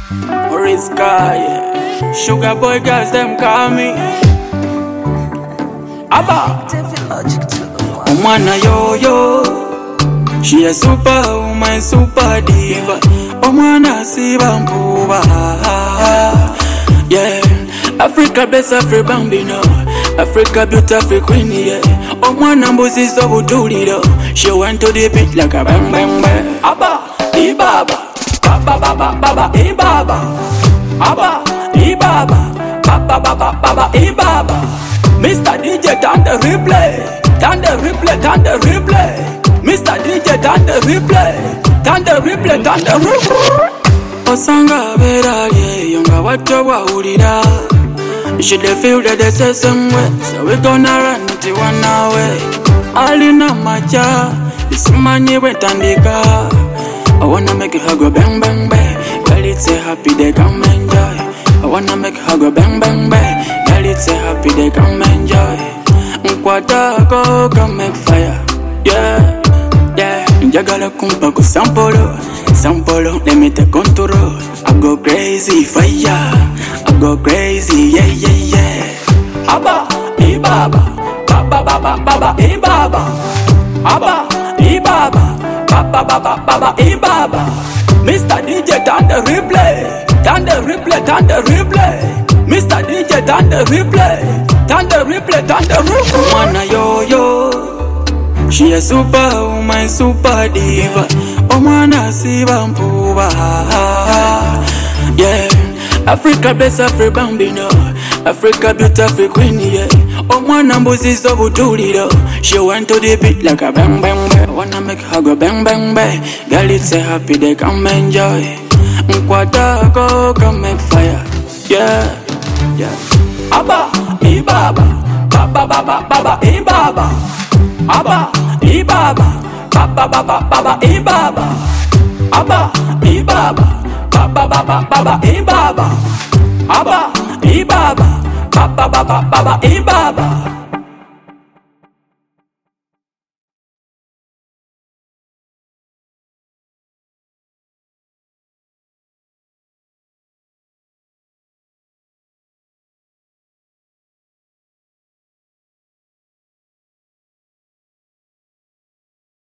Maurice Guy, Sugar Boy girls, them call me Abba. Omwana yo, she a superwoman, super diva. Omwana siba mpuba, yeah. Africa best Afri bambino, Africa beautiful queen, yeah. Omwana mbuzi so butuliro, she went to the beat like a bang bang bang. Abba, ibaba. Baba baba ibaba Abba ibaba Baba baba ibaba Mr. DJ turn the replay Mr. DJ turn the replay Osanga berali yonga watu wahulira. You should feel that they say somewhere, so we gonna run to one away. Alina macha isimanyi wetandika. I wanna make her go bang bang bang. Girl, it's a happy they come enjoy. I wanna make her go bang bang bang. Girl, it's a happy they come enjoy. Nkwata go come make fire. Yeah, yeah. Njagala kumpa ku sampolo, let me take control. I go crazy fire. I go crazy, yeah yeah yeah. Abba, ibaba, baba ibaba. Abba, ibaba. Baba ibaba Mr. DJ turn the replay Mr. DJ turn the replay Omwana yo she a superwoman, super diva. Omwana siba mpuba, yeah. Africa best Afri bambino, Africa beautiful queen, yeah. Omwana mbuzi so butuliro, she went to the beat like a bang bang bang. I wanna make her go bang bang bang. Girl, it's a happy they come enjoy. Nkwata go come make fire, yeah, yeah. Abba ibaba Baba ibaba Abba ibaba Baba ibaba Abba ibaba Baba ibaba Abba ibaba Baba ibaba